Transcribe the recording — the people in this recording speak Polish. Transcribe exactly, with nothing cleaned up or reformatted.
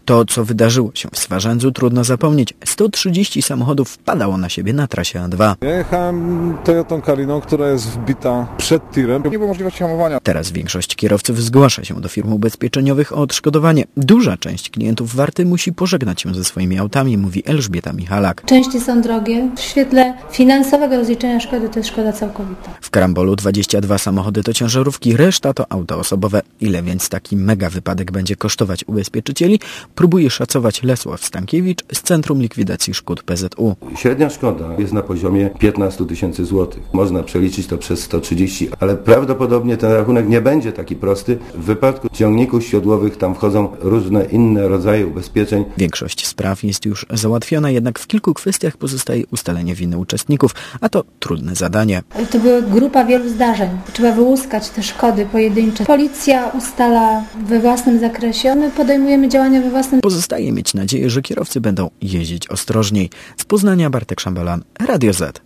To, co wydarzyło się w Swarzędzu, trudno zapomnieć. sto trzydzieści samochodów wpadało na siebie na trasie A dwa. Ja jechałem Toyotą Cariną, która jest wbita przed tirem. Nie było możliwości hamowania. Teraz większość kierowców zgłasza się do firm ubezpieczeniowych o odszkodowanie. Duża część klientów Warty musi pożegnać się ze swoimi autami, mówi Elżbieta Michalak. Części są drogie. W świetle finansowego rozliczenia szkody to jest szkoda całkowita. W Karambolu dwadzieścia dwa samochody to ciężarówki, reszta to auta osobowe. Ile więc taki mega wypadek będzie kosztować ubezpieczycieli? Próbuje szacować Lesław Stankiewicz z Centrum Likwidacji Szkód P Z U. Średnia szkoda jest na poziomie piętnaście tysięcy złotych. Można przeliczyć to przez sto trzydzieści, ale prawdopodobnie ten rachunek nie będzie taki prosty. W wypadku ciągników siodłowych tam wchodzą różne inne rodzaje ubezpieczeń. Większość spraw jest już załatwiona, jednak w kilku kwestiach pozostaje ustalenie winy uczestników, a to trudne zadanie. To była grupa wielu zdarzeń. Trzeba wyłuskać te szkody pojedyncze. Policja ustala we własnym zakresie, my podejmujemy działania we własnym. Pozostaje mieć nadzieję, że kierowcy będą jeździć ostrożniej. Z Poznania Bartek Szambalan, Radio Z.